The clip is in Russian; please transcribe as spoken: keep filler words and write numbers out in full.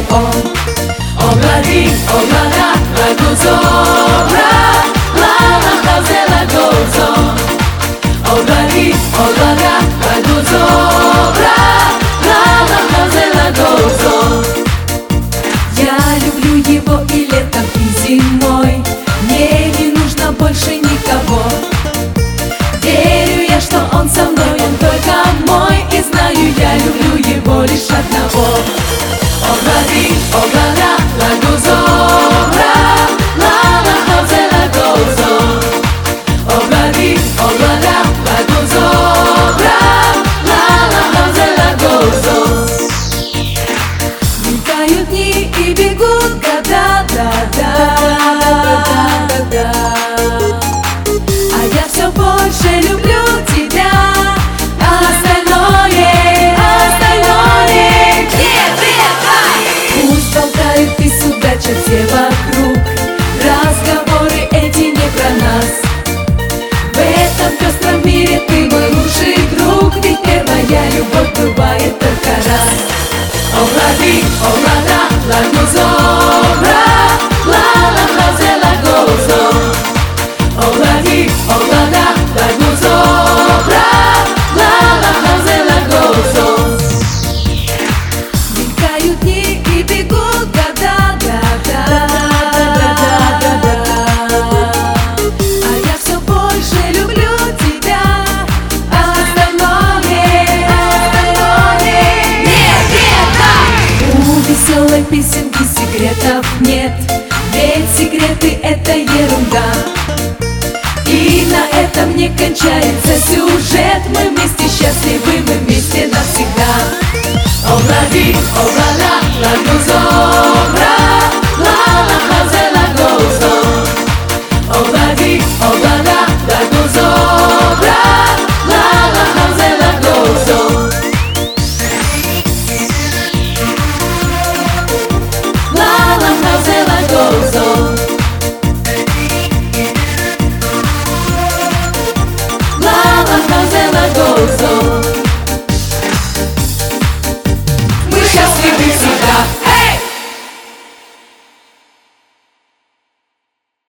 on. Oh la di, oh la la, life goes on. La la la, life goes on. Oh la di, oh la la, life goes on. La la la, life goes on. Я люблю его и летом, и зимой. Мне не нужно больше никого. Верю я, что он со мной, он только мой. И знаю, я люблю его лишь одного. Oh la di, oh la la, life goes on. La la la, life goes on. Oh la di, oh la la, life goes on. La la la, life goes on. Мелькают дни и бегут года, да, да, да, да. А я все больше люблю тебя, а остальное, остальное где-то. Пусть болтают и судачат все вокруг, разговоры эти не про нас. В этом пестром мире ты мой лучший друг, ведь первая любовь бывает только раз. Oh la di, oh la la, life goes on. La la la, life goes on. Oh la di, oh la la, life goes on. La la la, life goes on. Мелькают дни и бегут года, да, да, да, да, да, да. А я все больше люблю тебя, а остальное, остальное нет, нет. У веселой песенки секретов нет, ведь секреты это ерунда. И на этом не кончается сюжет. Мы вместе счастливы, мы вместе навсегда. Oh la di, oh la la, life goes on.